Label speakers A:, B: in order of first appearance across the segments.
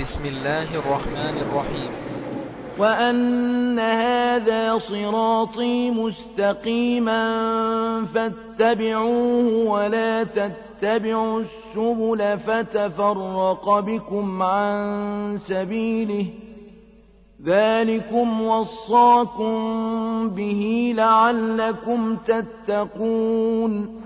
A: بسم الله الرحمن الرحيم.
B: وأن هذا صراطي مستقيما فاتبعوه ولا تتبعوا السبل فتفرق بكم عن سبيله ذلكم وصاكم به لعلكم تتقون.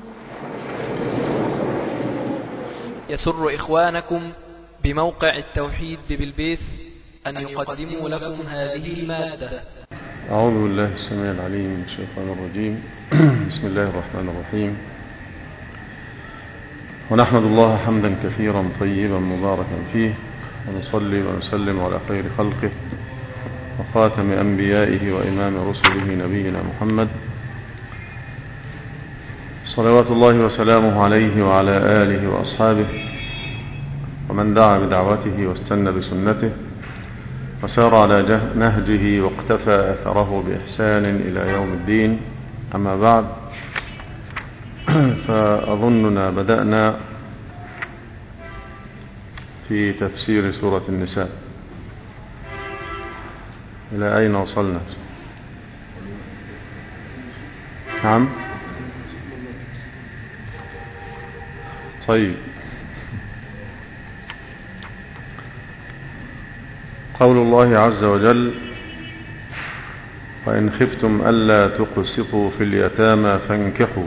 A: يسر إخوانكم بموقع التوحيد ببلبيس أن يقدموا لكم هذه المادة.
C: أعوذ بالله السميع العليم من الشيطان الرجيم. بسم الله الرحمن الرحيم. ونحمد الله حمدا كثيرا طيبا مباركا فيه، ونصلي ونسلم على خير خلقه وخاتم أنبيائه وإمام رسله نبينا محمد صلوات الله وسلامه عليه وعلى آله وأصحابه ومن دعا بدعوته واستنى بسنته وسار على نهجه واقتفى أثره بإحسان إلى يوم الدين. أما بعد، فأظننا بدأنا في تفسير سورة النساء. إلى أين وصلنا؟ نعم. طيب، قول الله عز وجل: وإن خفتم ألا تقسطوا في اليتامى فانكحوا.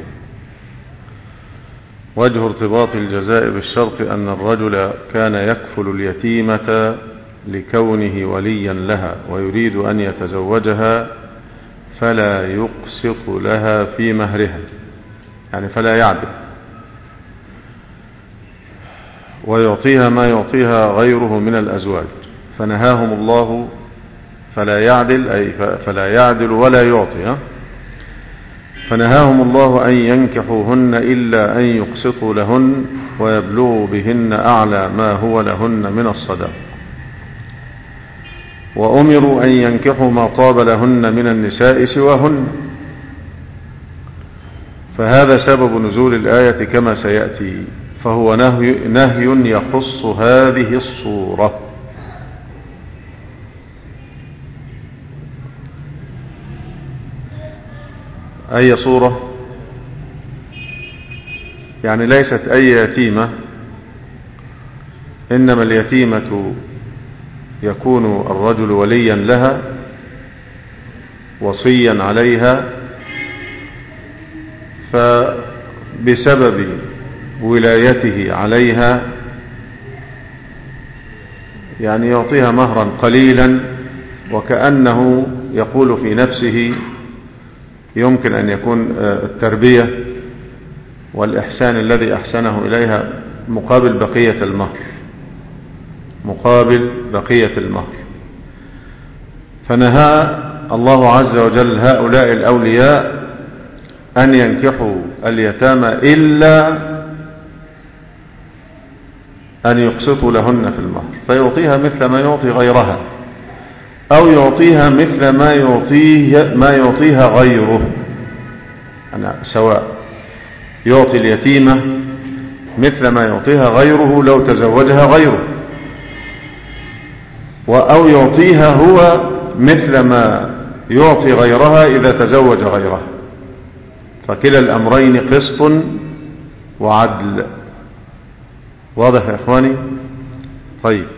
C: وجه ارتباط الجزاء بالشرط أن الرجل كان يكفل اليتيمة لكونه وليا لها ويريد أن يتزوجها، فلا يقسط لها في مهرها، يعني فلا يعدل، ويعطيها ما يعطيها غيره من الأزواج. فنهاهم الله فلا يعدل، أي فلا يعدل ولا يعطي. فنهاهم الله أن ينكحوهن إلا أن يقسطوا لهن ويبلغوا بهن أعلى ما هو لهن من الصداق. وأمروا أن ينكحوا ما طاب لهن من النساء سواهن. فهذا سبب نزول الآية كما سيأتي، فهو نهي يخص هذه الصورة. أي صورة؟ يعني ليست أي يتيمة، إنما اليتيمة يكون الرجل وليا لها وصيا عليها، فبسبب ولايته عليها يعني يعطيها مهرا قليلا، وكأنه يقول في نفسه يمكن أن يكون التربية والإحسان الذي أحسنه إليها مقابل بقية المهر، مقابل بقية المهر. فنهى الله عز وجل هؤلاء الأولياء أن ينكحوا اليتامى إلا أن يقسطوا لهن في المهر، فيعطيها مثل ما يعطي غيرها، أو يعطيها مثل ما يعطيها غيره. أنا سواء يعطي اليتيمة مثل ما يعطيها غيره لو تزوجها غيره، أو يعطيها هو مثل ما يعطي غيرها إذا تزوج غيرها. فكلا الأمرين قسط وعدل. واضح يا إخواني؟ طيب.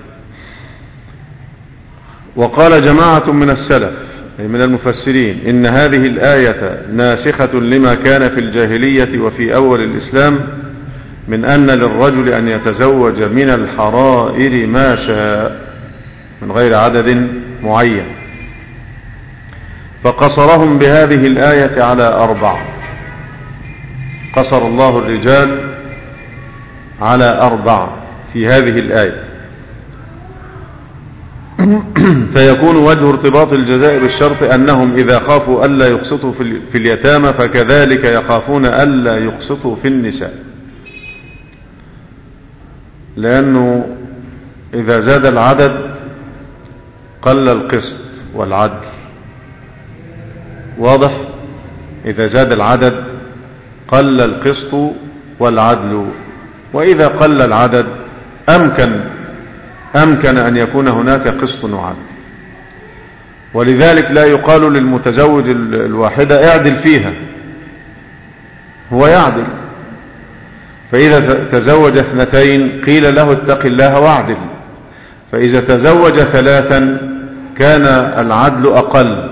C: وقال جماعة من السلف أي من المفسرين: إن هذه الآية ناسخة لما كان في الجاهلية وفي أول الإسلام من أن للرجل أن يتزوج من الحرائر ما شاء من غير عدد معين، فقصرهم بهذه الآية على 4. قصر الله الرجال على 4 في هذه الآية. فيكون وجه ارتباط الجزاء بالشرط أنهم إذا خافوا ألا يقسطوا في اليتامى فكذلك يخافون ألا يقسطوا في النساء، لأنه إذا زاد العدد قل القسط والعدل. واضح؟ إذا زاد العدد قل القسط والعدل، وإذا قل العدد أمكن أمكن أن يكون هناك قسط وعدل. ولذلك لا يقال للمتزوج الواحدة اعدل فيها، هو يعدل. فإذا تزوج 2 قيل له اتق الله واعدل، فإذا تزوج 3 كان العدل أقل،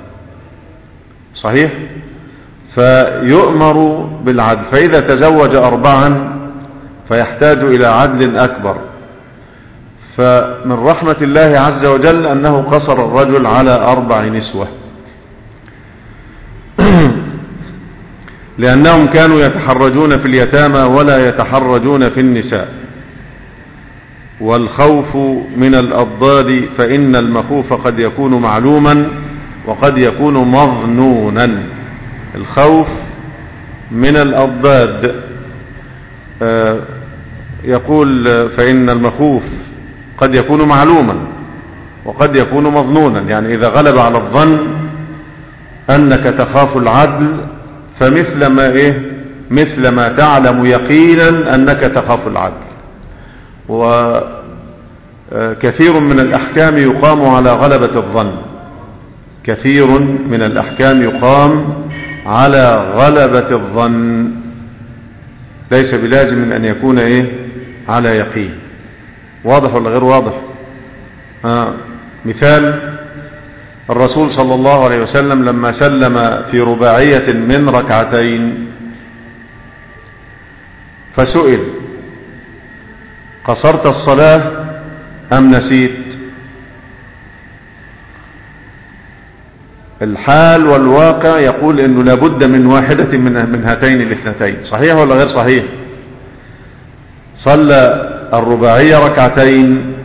C: صحيح؟ فيؤمر بالعدل. فإذا تزوج 4 فيحتاج إلى عدل أكبر. فمن رحمة الله عز وجل أنه قصر الرجل على 4 نسوة لأنهم كانوا يتحرجون في اليتامى ولا يتحرجون في النساء. والخوف من الأضداد فإن المخوف قد يكون معلوما وقد يكون مظنونا. الخوف من الأضداد يقول فإن المخوف قد يكون معلوما وقد يكون مظنونا، يعني إذا غلب على الظن أنك تخاف العدل مثل ما تعلم يقينا أنك تخاف العدل. وكثير من الأحكام يقام على غلبة الظن، كثير من الأحكام يقام على غلبة الظن، ليس بلازم أن يكون على يقين. واضح ولا غير واضح؟ مثال الرسول صلى الله عليه وسلم لما سلم في رباعية من 2 فسئل قصرت الصلاة أم نسيت؟ الحال والواقع يقول إنه لابد من واحدة من هاتين الاثنتين، صحيح ولا غير صحيح؟ صلى الرباعية 2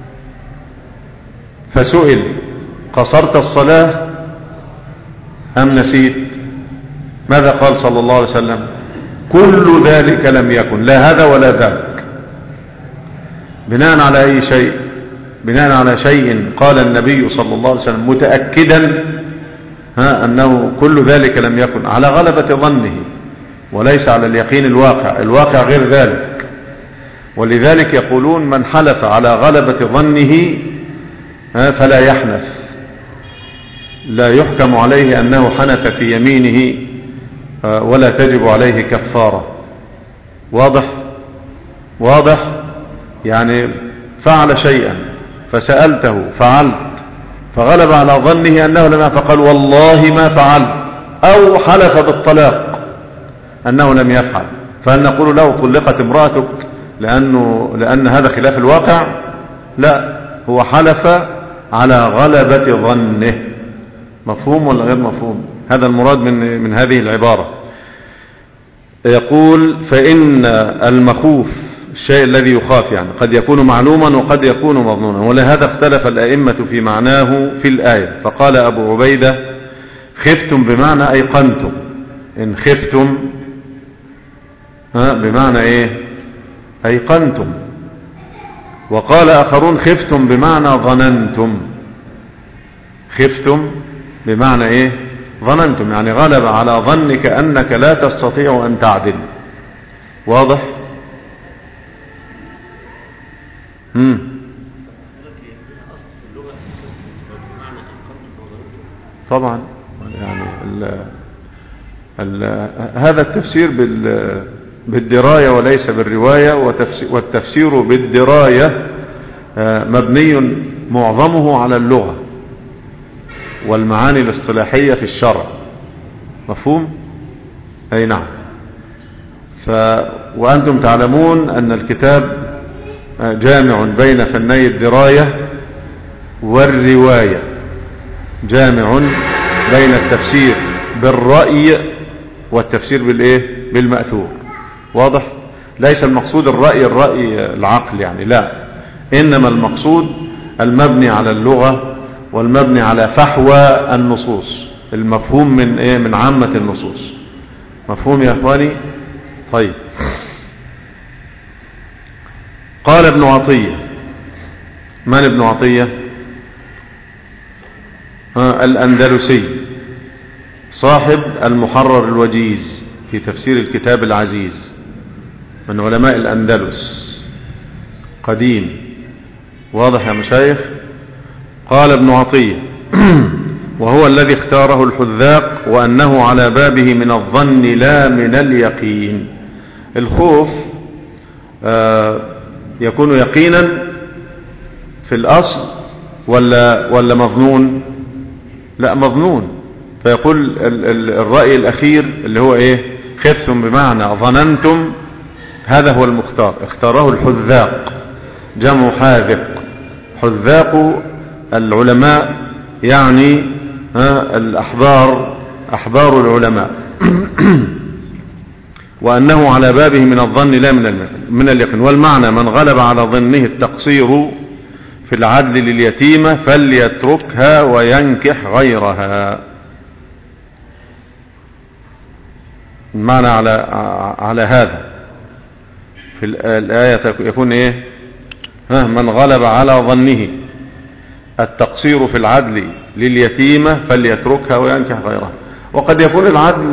C: فسئل قصرت الصلاة أم نسيت؟ ماذا قال صلى الله عليه وسلم؟ كل ذلك لم يكن، لا هذا ولا ذاك. بناء على أي شيء؟ بناء على شيء قال النبي صلى الله عليه وسلم متأكدا أنه كل ذلك لم يكن، على غلبة ظنه وليس على اليقين الواقع. الواقع غير ذلك. ولذلك يقولون من حلف على غلبة ظنه فلا يحنث، لا يحكم عليه أنه حنث في يمينه ولا تجب عليه كفارة. واضح؟ واضح؟ يعني فعل شيئا فسألته فعلت فغلب على ظنه أنه لم يفعل، فقال والله ما فعلت، أو حلف بالطلاق أنه لم يفعل، فهل نقول له طلقت امرأتك لأن هذا خلاف الواقع؟ لا، هو حلف على غلبة ظنه. مفهوم ولا غير مفهوم؟ هذا المراد من هذه العبارة. يقول فإن المخوف الشيء الذي يخاف يعني قد يكون معلوما وقد يكون مظنونا، ولهذا اختلف الأئمة في معناه في الآية. فقال أبو عبيدة خفتم بمعنى أيقنتم، إن خفتم بمعنى أيقنتم. وقال آخرون خفتم بمعنى ظننتم، خفتم بمعنى ظننتم، يعني غلب على ظنك أنك لا تستطيع أن تعدل. واضح؟ طبعا يعني هذا التفسير بالدراية وليس بالرواية، والتفسير بالدراية مبني معظمه على اللغة والمعاني الاصطلاحية في الشرع. مفهوم؟ أي نعم. وأنتم تعلمون أن الكتاب جامع بين فني الدراية والرواية، جامع بين التفسير بالرأي والتفسير بالمأثور. واضح؟ ليس المقصود الرأي العقل يعني، لا، إنما المقصود المبني على اللغة والمبني على فحوى النصوص، المفهوم من عامة النصوص. مفهوم يا أخواني؟ طيب. قال ابن عطية. من ابن عطية؟ الأندلسي، صاحب المحرر الوجيز في تفسير الكتاب العزيز، من علماء الأندلس، قديم واضح يا مشايخ؟ قال ابن عطية وهو الذي اختاره الحذاق وأنه على بابه من الظن لا من اليقين. الخوف يكون يقينا في الأصل ولا مظنون؟ لا مظنون. فيقول الرأي الأخير اللي هو ايه؟ خفتم بمعنى ظننتم، هذا هو المختار، اختاره الحذاق، جمع حاذق. حذاق العلماء يعني أحبار العلماء وأنه على بابه من الظن لا من اليقين. والمعنى من غلب على ظنه التقصير في العدل لليتيمة فليتركها وينكح غيرها. المعنى على هذا في الآية يكون ايه؟ من غلب على ظنه التقصير في العدل لليتيمة فليتركها وينكح غيرها. وقد يكون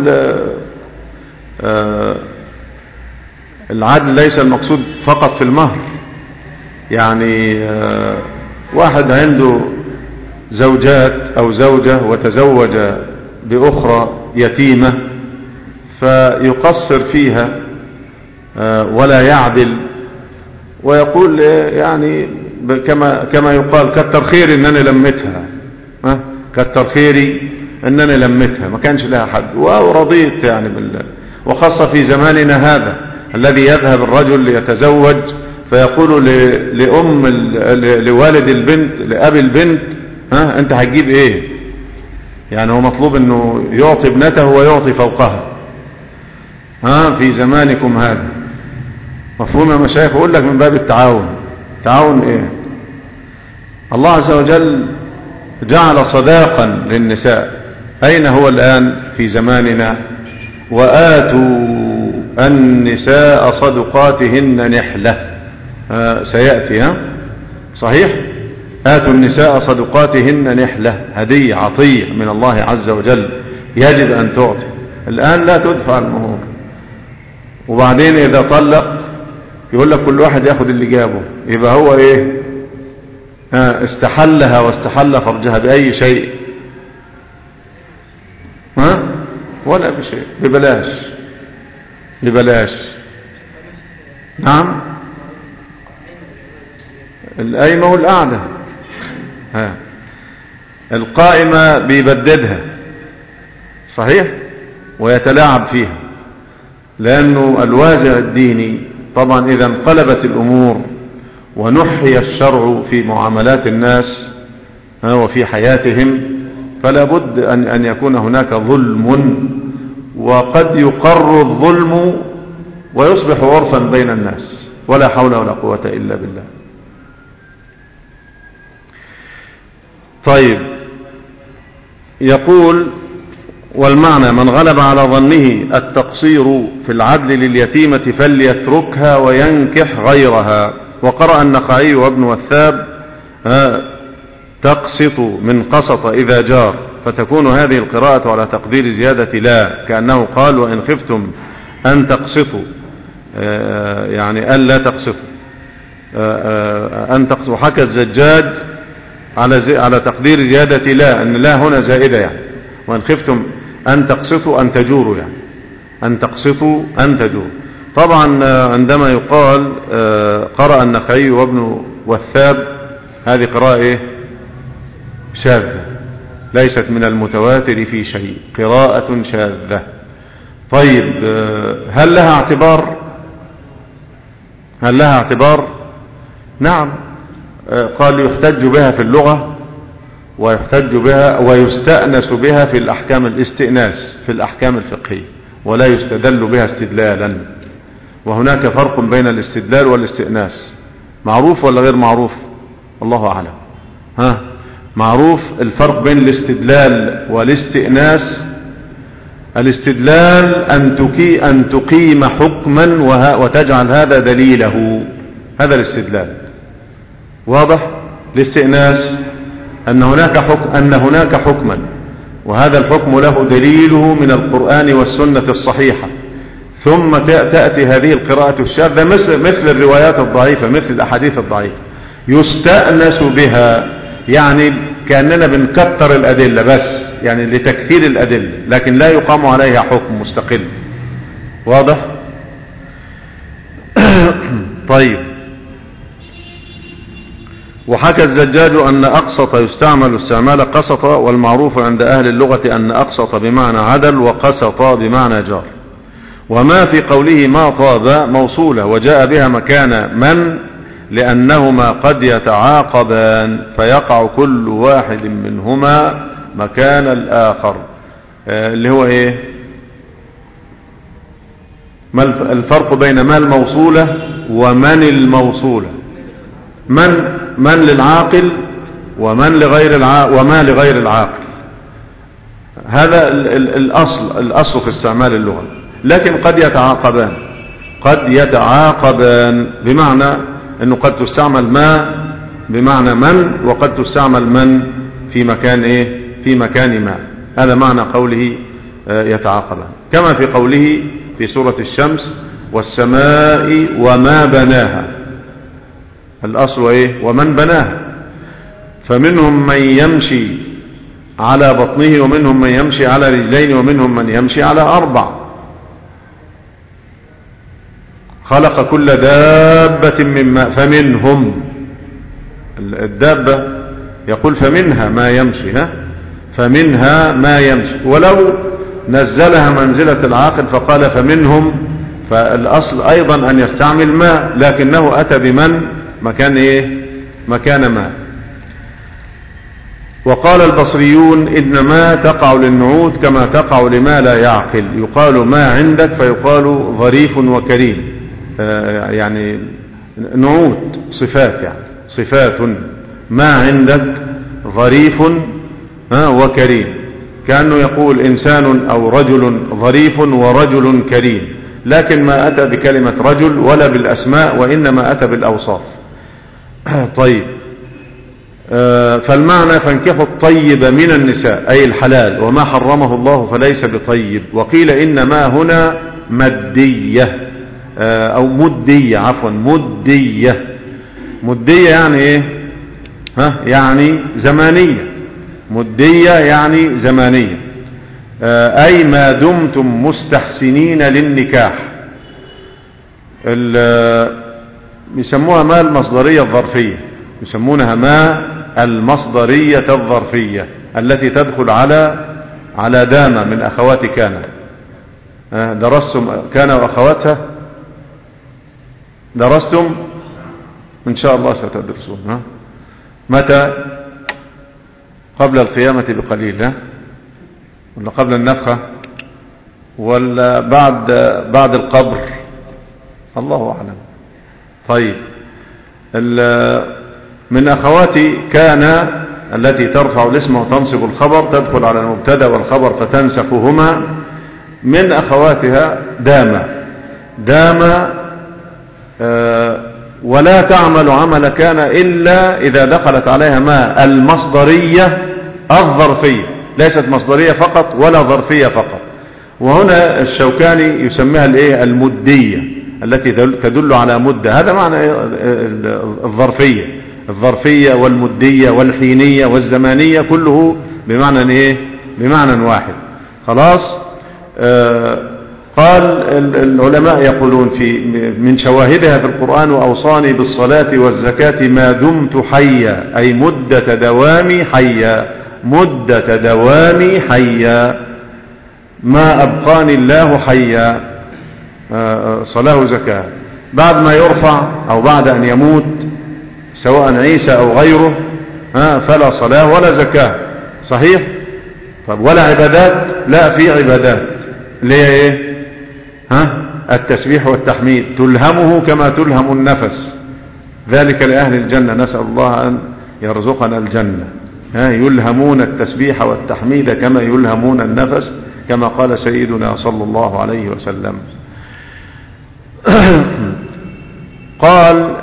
C: العدل ليس المقصود فقط في المهر، يعني واحد عنده زوجات أو زوجة وتزوج بأخرى يتيمة فيقصر فيها ولا يعدل، ويقول يعني كما يقال كتر خيري انني لمتها، كتر خيري انني لمتها، ما كانش لها حد ورضيت يعني بالله. وخاصة في زماننا هذا الذي يذهب الرجل ليتزوج فيقول لوالد البنت لأبي البنت انت هتجيب ايه؟ يعني هو مطلوب انه يعطي ابنته ويعطي فوقها في زمانكم هذا. مفهوم يا مشايخ؟ اقول لك من باب التعاون. تعاون ايه؟ الله عز وجل جعل صداقا للنساء، اين هو الان في زماننا؟ وآتوا النساء صدقاتهن نحلة، سيأتي صحيح؟ آتوا النساء صدقاتهن نحلة، هدية عطية من الله عز وجل يجب أن تعطي. الآن لا تدفع المهور، وبعدين إذا طلق يقول لك كل واحد ياخد اللي جابه، يبقى هو ايه؟ استحلها واستحل فرجها بأي شيء؟ ولا بشيء، ببلاش. نعم، القايمة والقعدة. القائمة بيبددها صحيح ويتلاعب فيها، لأنه الوازع الديني طبعا إذا انقلبت الأمور ونحي الشرع في معاملات الناس وفي حياتهم فلا بد أن يكون هناك ظلم، وقد يقر الظلم ويصبح عرفا بين الناس، ولا حول ولا قوة إلا بالله. طيب، يقول والمعنى من غلب على ظنه التقصير في العدل لليتيمة فليتركها وينكح غيرها. وقرأ النخعي وابن وثاب تقسط من قسط إذا جار، فتكون هذه القراءة على تقدير زيادة لا، كأنه قال وإن خفتم أن تقسطوا، يعني ألا تقسطوا، أن تقسطوا. حكى الزجاج على تقدير زيادة لا، أن لا هنا زائدة، يعني وإن خفتم أن تقسطوا أن تجوروا، يعني أن تقسطوا أن تجوروا. طبعا عندما يقال قرأ النخعي وابن وثاب، هذه قراءة شاذة ليست من المتواتر في شيء، قراءة شاذة. طيب، هل لها اعتبار؟ نعم، قال يحتج بها في اللغة ويحتج بها ويستأنس بها في الأحكام، الاستئناس في الأحكام الفقهية، ولا يستدل بها استدلالا. وهناك فرق بين الاستدلال والاستئناس، معروف ولا غير معروف؟ الله أعلم. معروف الفرق بين الاستدلال والاستئناس. الاستدلال أن تقيم حكما وتجعل هذا دليله، هذا الاستدلال، واضح؟ الاستئناس أن هناك حكما وهذا الحكم له دليله من القرآن والسنة الصحيحة، ثم تأتي هذه القراءة الشاذة مثل الروايات الضعيفة، مثل الأحاديث الضعيفة. يستأنس بها، يعني كأننا بنكتر الأدلة بس، يعني لتكثير الأدلة، لكن لا يقام عليها حكم مستقل. واضح؟ طيب. وحكى الزجاج أن أقسط يستعمل استعمال قسط، والمعروف عند أهل اللغة أن أقسط بمعنى عدل وقسط بمعنى جار. وما في قوله ما طاب موصولة وجاء بها مكان من، لأنهما قد يتعاقبان فيقع كل واحد منهما مكان الآخر. اللي هو ايه؟ ما الفرق بين ما الموصولة ومن الموصولة؟ من للعاقل ومن لغير العاقل وما لغير العاقل. هذا الأصل في استعمال اللغة. لكن قد يتعاقبان بمعنى أنه قد تستعمل ما بمعنى من، وقد تستعمل من في مكان ايه؟ في مكان ما. هذا معنى قوله يتعاقبان، كما في قوله في سورة الشمس والسماء وما بناها. الأصل ايه؟ ومن بناها. فمنهم من يمشي على بطنه، ومنهم من يمشي على رجلين، ومنهم من يمشي على 4. خلق كل دابة من ماء. فمنهم الدابة يقول فمنها ما يمشي، فمنها ما يمشي. ولو نزلها منزلة العاقل فقال فمنهم، فالأصل أيضا أن يستعمل ما، لكنه أتى بمن مكان ايه؟ مكان ما. وقال البصريون إنما تقع للنعوت كما تقع لما لا يعقل. يقال ما عندك فيقال ظريف وكريم، يعني نعوت صفات، يعني صفات. ما عندك ظريف وكريم، كأنه يقول إنسان أو رجل ظريف ورجل كريم، لكن ما أتى بكلمة رجل ولا بالأسماء، وإنما أتى بالأوصاف. طيب. فالمعنى فانكحوا الطيب من النساء أي الحلال، وما حرمه الله فليس بطيب. وقيل إنما هنا مدية أو مدية، عفوا مدية. مدية يعني إيه؟ يعني زمانية. مدية يعني زمانية، أي ما دمتم مستحسنين للنكاح. يسموها ما المصدرية الظرفية، يسمونها ما المصدرية الظرفية التي تدخل على دامة من أخوات كان. درستم كان وأخواتها؟ درستم؟ إن شاء الله ستدرسون. متى؟ قبل القيامة بقليل، ولا قبل النفخة، ولا بعد القبر؟ الله أعلم. طيب. من أخوات كان التي ترفع الاسم وتنصب الخبر، تدخل على المبتدا والخبر فتنسخهما. من أخواتها دام ولا تعمل عمل كان إلا إذا دخلت عليها ما المصدرية الظرفية، ليست مصدرية فقط ولا ظرفية فقط. وهنا الشوكاني يسميها الايه؟ المدية، التي تدل على مدة. هذا معنى الظرفية والمدية والحينية والزمانية، كله بمعنى ايه؟ بمعنى واحد. خلاص. قال العلماء يقولون من شواهدها في القرآن وأوصاني بالصلاة والزكاة ما دمت حيا، أي مدة دوامي حيا، مدة دوامي حيا، ما أبقاني الله حيا. صلاة وزكاة. بعد ما يرفع أو بعد أن يموت سواء عيسى أو غيره فلا صلاة ولا زكاة. صحيح؟ طب ولا عبادات؟ لا، في عبادات اللي هي ايه؟ التسبيح والتحميد، تلهمه كما تلهم النفس. ذلك لأهل الجنة، نسأل الله أن يرزقنا الجنة. يلهمون التسبيح والتحميد كما يلهمون النفس، كما قال سيدنا صلى الله عليه وسلم. قال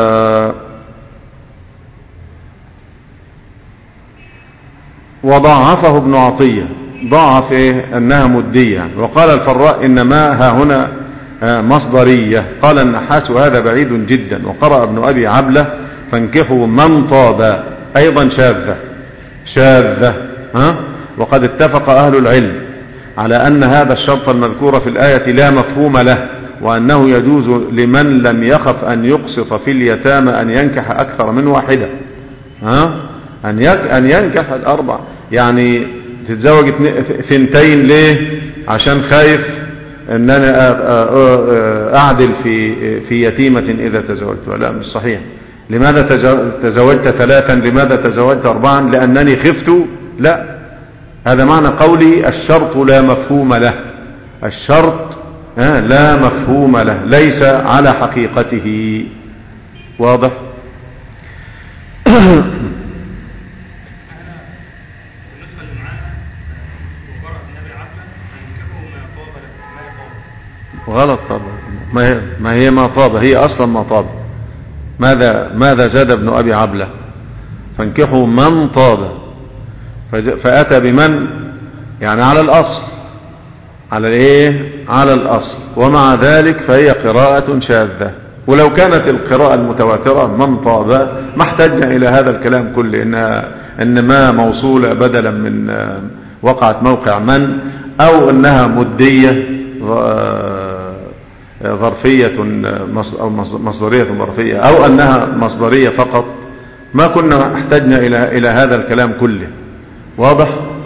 C: وضاعفه ابن عطية، ضاعف ايه؟ انها مدية. وقال الفراء انما ها هنا مصدرية. قال النحاس وهذا بعيد جدا. وقرأ ابن ابي عبلة فانكحوا من طاب أيضا شاذة وقد اتفق أهل العلم على أن هذا الشرط المذكور في الآية لا مفهوم له، وأنه يجوز لمن لم يخف أن يقسط في اليتامى أن ينكح أكثر من واحدة، أن ينكح الأربع، يعني تتزوج 2 ليه؟ عشان خايف أن أنا أعدل في يتيمة إذا تزوجت. لا، مش صحيح. لماذا تزوجت 3؟ لماذا تزوجت 4؟ لأنني خفت؟ لا، هذا معنى قولي الشرط لا مفهوم له. الشرط لا مفهوم له، ليس على حقيقته. واضح؟ غلط طبعا. ما هي ما طاب، هي أصلا ما طاب. ماذا زاد ابن أبي عبلة؟ فانكحوا من طاب، فأتى بمن يعني على الأصل، على الايه؟ على الأصل. ومع ذلك فهي قراءة شاذة. ولو كانت القراءة المتواترة من طاب ما احتجنا إلى هذا الكلام كله، إن ما موصولة بدلا من وقعت موقع من، أو إنها مدية ظرفية أو مصدرية ظرفية، أو أنها مصدرية فقط، ما كنا احتجنا إلى هذا الكلام كله. واضح؟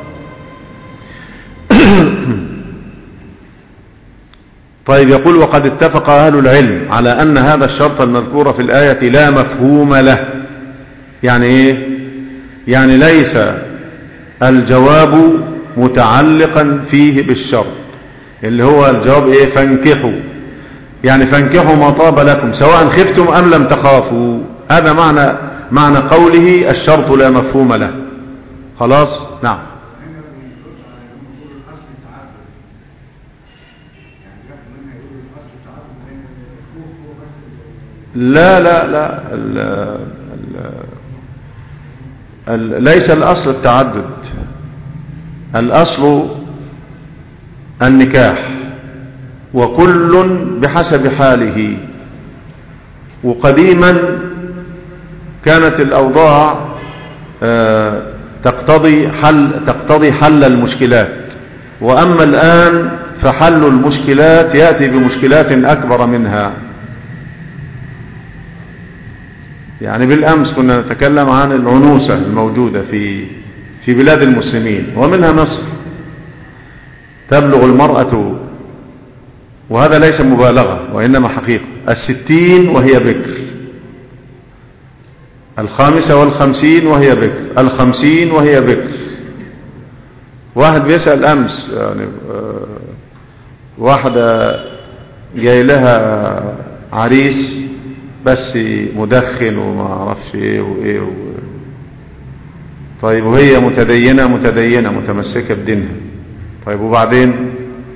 C: طيب، يقول وقد اتفق أهل العلم على أن هذا الشرط المذكور في الآية لا مفهوم له. يعني إيه؟ يعني ليس الجواب متعلقا فيه بالشرط، اللي هو الجواب إيه؟ فانكحوا، يعني فانكحوا ما طاب لكم سواء خفتم أم لم تخافوا. هذا معنى قوله الشرط لا مفهوم له. خلاص؟ نعم. لا لا لا، ليس الأصل التعدد، الأصل النكاح، وكل بحسب حاله. وقديما كانت الأوضاع تقتضي حل المشكلات، وأما الآن فحل المشكلات يأتي بمشكلات أكبر منها. يعني بالأمس كنا نتكلم عن العنوسة الموجودة في بلاد المسلمين ومنها مصر. تبلغ المرأة، وهذا ليس مبالغة وإنما حقيقة، 60 وهي بكر، 55 وهي بكر، 50 وهي بكر. واحد بيسأل أمس، يعني واحدة جاي لها عريس بس مدخن وما اعرفش ايه وايه طيب، وهي متدينة متمسكة بدينها. طيب وبعدين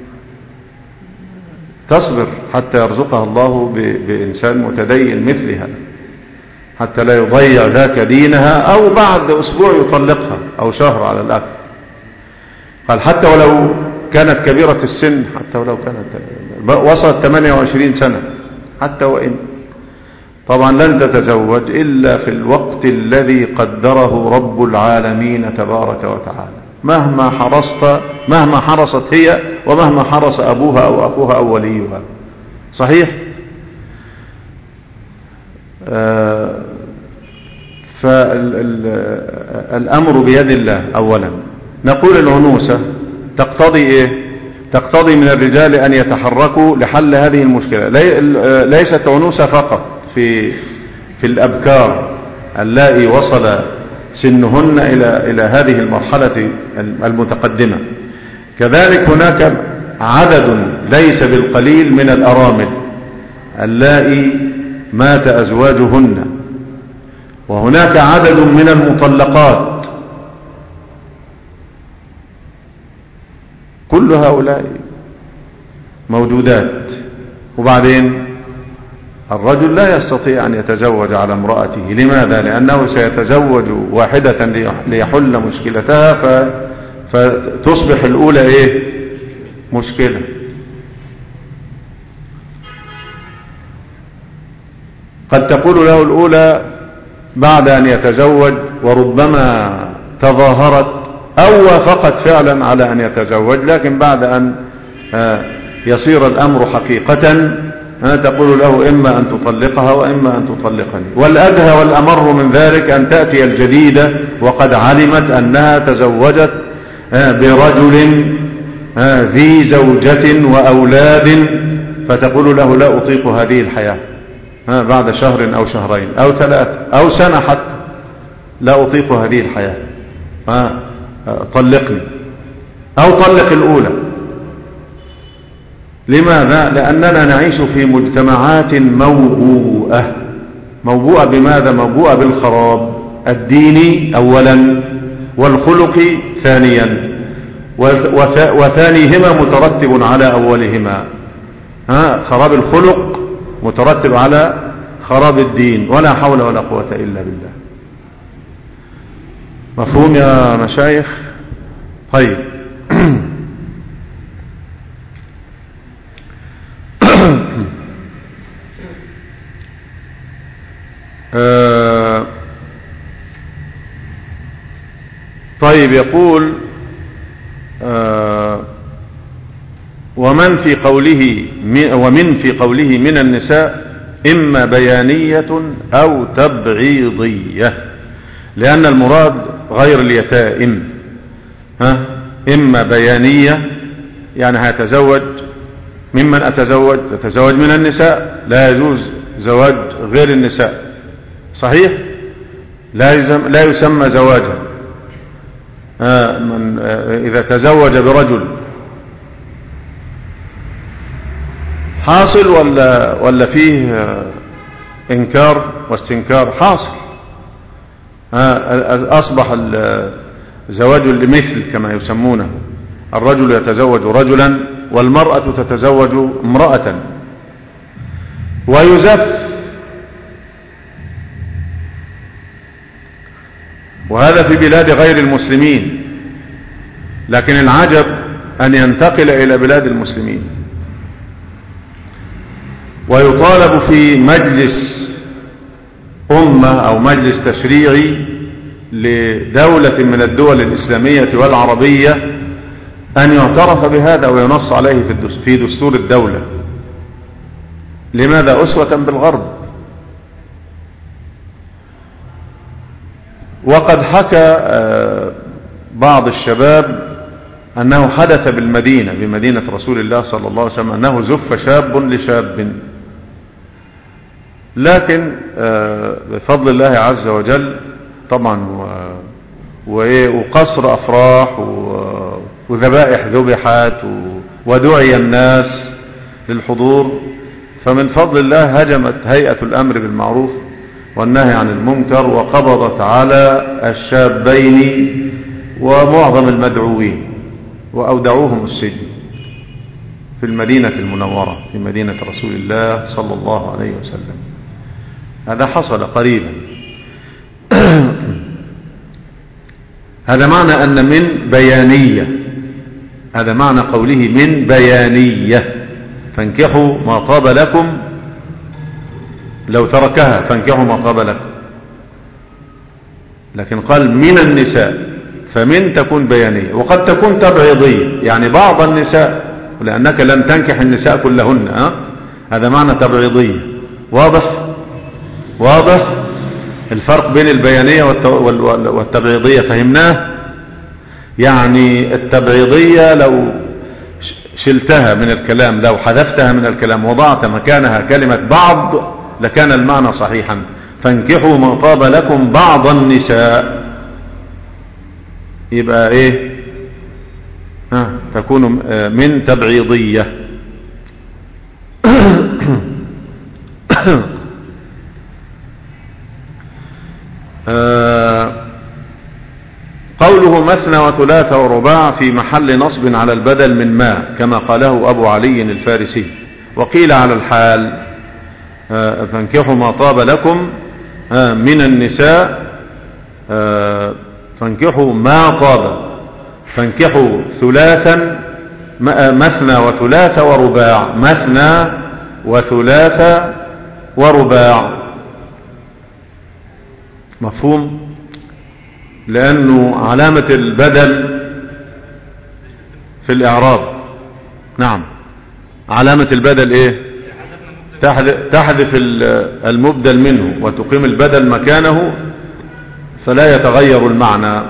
C: تصبر حتى يرزقها الله بإنسان متدين مثلها، حتى لا يضيع ذاك دينها، أو بعد أسبوع يطلقها أو شهر على الأكثر. قال حتى ولو كانت كبيرة السن، حتى ولو كانت وصلت 28 سنة، حتى وإن طبعا لن تتزوج إلا في الوقت الذي قدره رب العالمين تبارك وتعالى، مهما حرصت هي، ومهما حرص أبوها أو أخوها أو وليها. صحيح؟ فالأمر بيد الله. أولا نقول العنوسة تقتضي إيه؟ تقتضي من الرجال أن يتحركوا لحل هذه المشكلة. ليست عنوسة فقط في الأبكار اللائي وصل سنهن إلى هذه المرحلة المتقدمة. كذلك هناك عدد ليس بالقليل من الأرامل اللائي مات أزواجهن، وهناك عدد من المطلقات. كل هؤلاء موجودات. وبعدين الرجل لا يستطيع أن يتزوج على امرأته. لماذا؟ لأنه سيتزوج واحدة ليحل مشكلتها، فتصبح الأولى إيه؟ مشكلة. قد تقول له الأولى بعد أن يتزوج، وربما تظاهرت أو وافقت فعلا على أن يتزوج، لكن بعد أن يصير الأمر حقيقة تقول له إما أن تطلقها وإما أن تطلقني. والأدهى والأمر من ذلك أن تأتي الجديدة وقد علمت أنها تزوجت برجل ذي زوجة وأولاد، فتقول له لا أطيق هذه الحياة بعد شهر أو شهرين أو 3 أو سنة حتى، لا أطيق هذه الحياة، طلقني أو طلق الأولى. لماذا؟ لأننا نعيش في مجتمعات موبوءة بماذا؟ موبوءة بالخراب الديني أولا، والخلق ثانيا، وثانيهما مترتب على أولهما. خراب الخلق مترتب على خراب الدين، ولا حول ولا قوة إلا بالله. مفهوم يا مشايخ؟ طيب. طيب، يقول ومن في قوله من النساء إما بيانية أو تبعيضية، لأن المراد غير اليتائم. إما بيانية يعني هيتزوج، ممن أتزوج من النساء، لا يجوز زواج غير النساء، صحيح؟ لا يسمى زواجا. إذا تزوج برجل حاصل ولا فيه إنكار واستنكار؟ حاصل. أصبح زواج لمثل كما يسمونه، الرجل يتزوج رجلا والمرأة تتزوج امرأة، ويزف. وهذا في بلاد غير المسلمين، لكن العجب أن ينتقل إلى بلاد المسلمين ويطالب في مجلس أمة أو مجلس تشريعي لدولة من الدول الإسلامية والعربية أن يعترف بهذا وينص عليه في دستور الدولة. لماذا؟ أسوة بالغرب. وقد حكى بعض الشباب أنه حدث بالمدينة، بمدينة رسول الله صلى الله عليه وسلم، أنه زف شاب لشاب، لكن بفضل الله عز وجل طبعا وقصر أفراح وذبائح ذبحت ودعي الناس للحضور، فمن فضل الله هجمت هيئة الأمر بالمعروف والنهي عن المنكر وقبضت على الشابين ومعظم المدعوين وأودعوهم السجن في المدينة المنورة، في مدينة رسول الله صلى الله عليه وسلم. هذا حصل قريبا. هذا معنى أن من بيانية، هذا معنى قوله من بيانية، فانكحوا ما طاب لكم، لو تركها فانكحوا ما طاب لكم، لكن قال من النساء، فمن تكون بيانية وقد تكون تبعيضية، يعني بعض النساء، لأنك لن تنكح النساء كلهن. هذا معنى تبعيضية. واضح الفرق بين البيانية والتبعيضية، فهمناه؟ يعني التبعيضية لو شلتها من الكلام، لو حذفتها من الكلام وضعت مكانها كلمة بعض لكان المعنى صحيحا. فانكحوا ما طاب لكم بعض النساء، يبقى ايه؟ تكون من تبعيضية. قوله مثنى وثلاث ورباع في محل نصب على البدل من ما، كما قاله أبو علي الفارسي. وقيل على الحال، فانكحوا ما طاب لكم من النساء، فانكحوا ما طاب، فانكحوا ثلاثا، مثنى وثلاث ورباع، مثنى وثلاث ورباع. مفهوم؟ لأنه علامة البدل في الإعراب. نعم، علامة البدل إيه؟ تحذف المبدل منه وتقيم البدل مكانه فلا يتغير المعنى.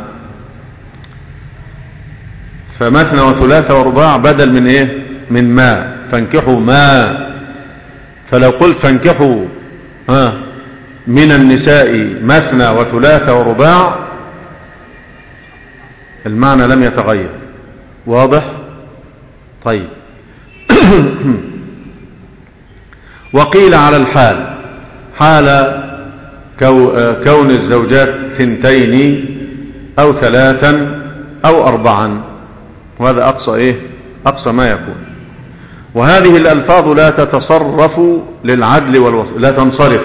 C: فمثنى وثلاثة ورباع بدل من إيه؟ من ما، فانكحوا ما. فلو قلت فانكحوا من النساء مثنى وثلاثة ورباع المعنى لم يتغير. واضح؟ طيب. وقيل على الحال، حال كون الزوجات 2 أو 3 أو 4، وهذا أقصى إيه؟ أقصى ما يكون. وهذه الألفاظ لا تتصرف للعدل والوصف، لا تنصرف.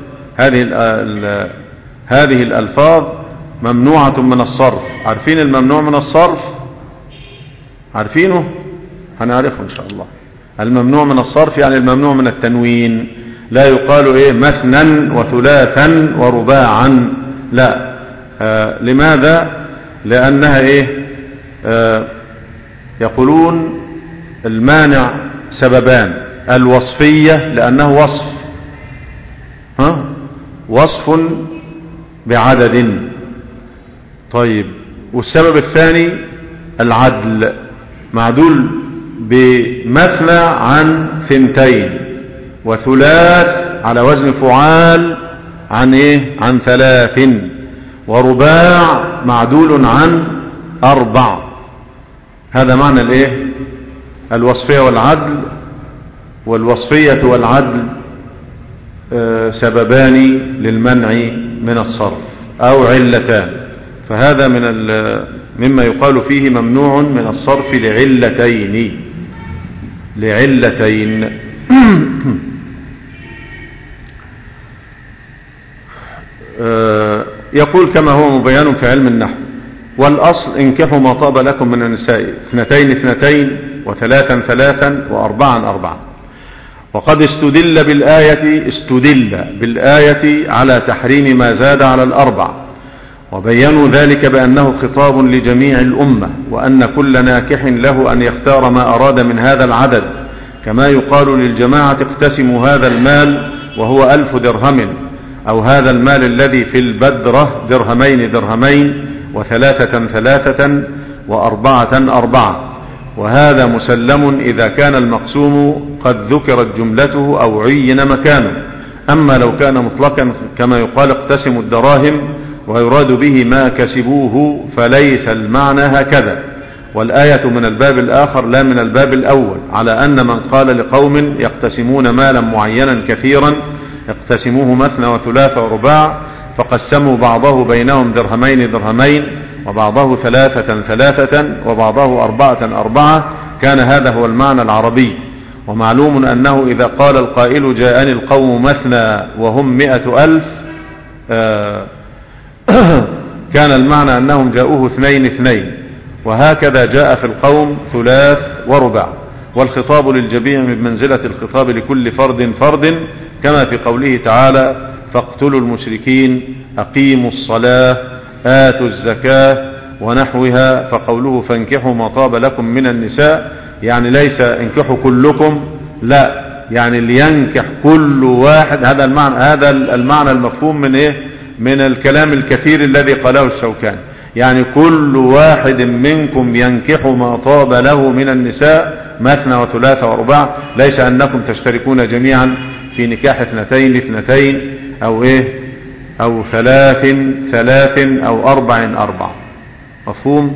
C: هذه الألفاظ ممنوعة من الصرف. عارفين الممنوع من الصرف؟ عارفينه؟ هنعرفه إن شاء الله. الممنوع من الصرف يعني الممنوع من التنوين. لا يقال إيه مثنى وثلاثا ورباعا، لا. لماذا؟ لأنها إيه؟ يقولون المانع سببان: الوصفية لأنه وصف، وصف بعدد. طيب، والسبب الثاني العدل، معدول بمثنى عن 2، وثلاث على وزن فعال عن ايه؟ عن 3، ورباع معدول عن 4. هذا معنى الايه؟ الوصفية والعدل. والوصفية والعدل سببان للمنع من الصرف أو علتان. فهذا مما يقال فيه ممنوع من الصرف لعلتين. يقول كما هو مبين في علم النحو: والأصل انكحوا ما طاب لكم من النساء 2 و3 3 و4 4. وقد استدل بالآية على تحريم ما زاد على 4، وبينوا ذلك بأنه خطاب لجميع الأمة، وأن كل ناكح له أن يختار ما أراد من هذا العدد، كما يقال للجماعة اقتسموا هذا المال وهو 1000 درهم، أو هذا المال الذي في البدرة 2 درهمين و3 3 و4 4. وهذا مسلم إذا كان المقسوم قد ذكرت جملته أو عين مكانه. أما لو كان مطلقا كما يقال اقتسموا الدراهم ويراد به ما كسبوه فليس المعنى هكذا. والآية من الباب الآخر لا من الباب الأول، على أن من قال لقوم يقتسمون مالا معينا كثيرا اقتسموه مثنى وثلاث ورباع، فقسموا بعضه بينهم 2 درهمين وبعضه 3 3 وبعضه 4 4، كان هذا هو المعنى العربي. ومعلوم أنه إذا قال القائل جاءني القوم مثنى وهم 100,000 كان المعنى أنهم جاءوه 2 وهكذا جاء في القوم 3 ورباع. والخطاب للجميع من منزلة الخطاب لكل فرد فرد، كما في قوله تعالى: فاقتلوا المشركين أقيموا الصلاة آتوا الزكاة ونحوها. فقوله فانكحوا ما طاب لكم من النساء يعني ليس انكحوا كلكم، لا، يعني لينكح كل واحد. هذا المعنى المفهوم من ايه؟ من الكلام الكثير الذي قاله الشوكاني، يعني كل واحد منكم ينكح ما طاب له من النساء مثنى وثلاث ورباع، ليس أنكم تشتركون جميعا في نكاح 2 2 أو إيه أو 3 3 أو 4 4. مفهوم؟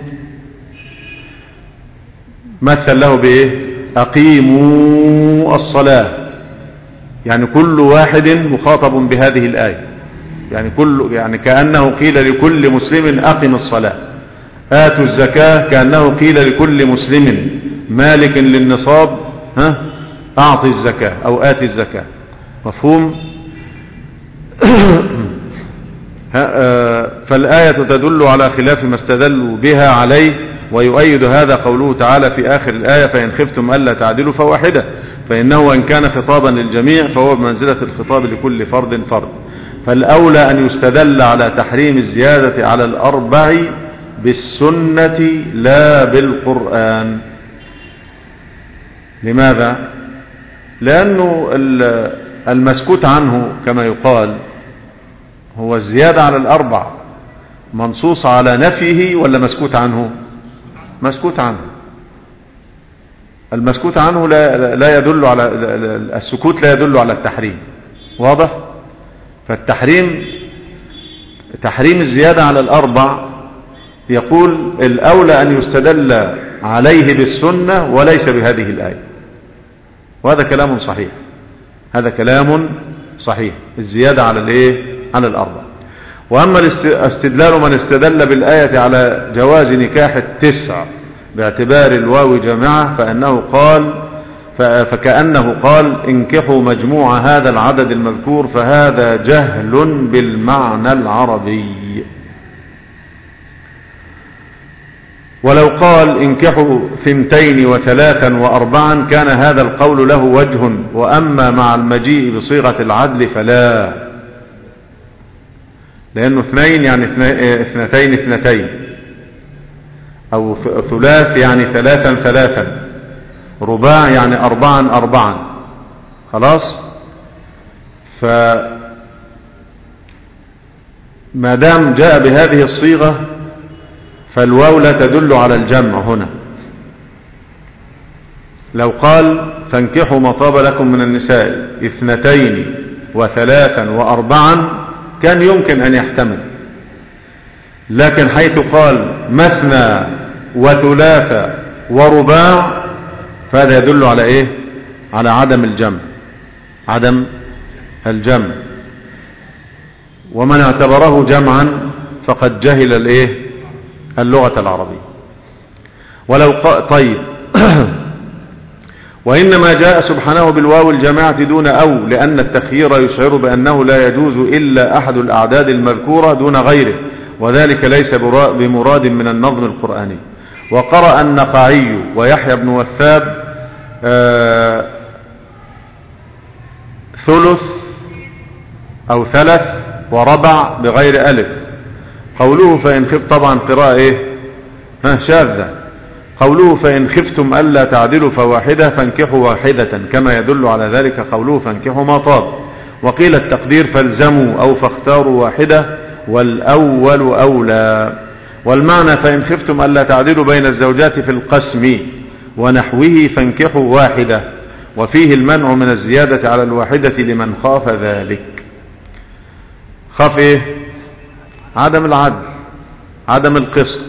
C: مثل له بإيه؟ أقيموا الصلاة، يعني كل واحد مخاطب بهذه الآية، يعني كأنه قيل لكل مسلم أقم الصلاة. آتوا الزكاة كأنه قيل لكل مسلم مالك للنصاب أعطي الزكاة أو آتي الزكاة. مفهوم؟ فالآية تدل على خلاف ما استدلوا بها عليه، ويؤيد هذا قوله تعالى في آخر الآية: فإن خفتم ألا تعدلوا فواحدة. فإنه إن كان خطابا للجميع فهو بمنزلة الخطاب لكل فرد فرد. فالأولى أن يستدل على تحريم الزيادة على الأربع بالسنة لا بالقرآن. لماذا؟ لأنه المسكوت عنه كما يقال هو الزيادة على الأربع، منصوص على نفيه ولا مسكوت عنه؟ مسكوت عنه. المسكوت عنه لا يدل على السكوت، لا يدل على التحريم. واضح؟ فالتحريم تحريم الزيادة على الأربع يقول الأولى أن يستدل عليه بالسنة وليس بهذه الآية، وهذا كلام صحيح. هذا كلام صحيح، الزيادة على الايه؟ على الأربع. وأما استدلال من استدل بالآية على جواز نكاح التسع باعتبار الواو جامعة فكأنه قال انكحوا مجموع هذا العدد المذكور، فهذا جهل بالمعنى العربي. ولو قال انكحوا 2 و3 و4 كان هذا القول له وجه، وأما مع المجيء بصيغة العدل فلا، لأنه 2 يعني 2 أو ثلاث يعني 3 رباع يعني 4 خلاص. فما دام جاء بهذه الصيغة فالواو لا تدل على الجمع هنا. لو قال فانكحوا ما طاب لكم من النساء 2 و3 و4 كان يمكن أن يحتمل، لكن حيث قال 2 و3 ورباع فهذا يدل على ايه؟ على عدم الجمع، عدم الجمع. ومن اعتبره جمعا فقد جهل الايه؟ اللغة العربية. ولو طيب وإنما جاء سبحانه بالواو الجماعة دون أو، لأن التخيير يشعر بأنه لا يجوز إلا أحد الأعداد المذكورة دون غيره، وذلك ليس بمراد من النظم القرآني. وقرأ النخعي ويحيى بن وثاب 3 أو 3 وربع بغير ألف. قوله فإن خفت طبعا قراءة ايه؟ شاذة. قوله فإن خفتم ألا تعدلوا فواحدة فانكحوا واحدة، كما يدل على ذلك قوله فانكحوا ما طاب. وقيل التقدير فالزموا أو فاختاروا واحدة، والأول أولى. والمعنى فإن خفتم ألا تعدلوا بين الزوجات في القسم ونحوه فانكحوا واحدة، وفيه المنع من الزيادة على الواحدة لمن خاف ذلك. خاف ايه؟ عدم العدل، عدم القسط،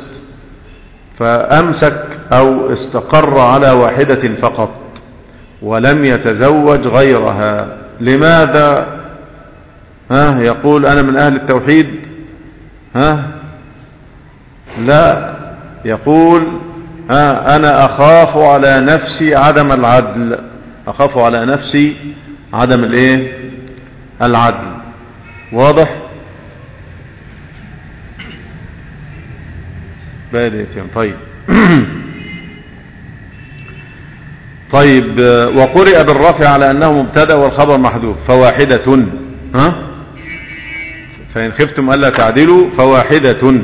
C: فأمسك أو استقر على واحدة فقط ولم يتزوج غيرها. لماذا؟ يقول أنا من أهل التوحيد؟ لا، يقول أنا أخاف على نفسي عدم العدل، أخاف على نفسي عدم الايه؟ العدل. واضح؟ بادئتين. طيب طيب وقرئ بالرفع على أنه مبتدأ والخبر محذوف، فواحدة. فإن خفتم ألا تعدلوا فواحدة.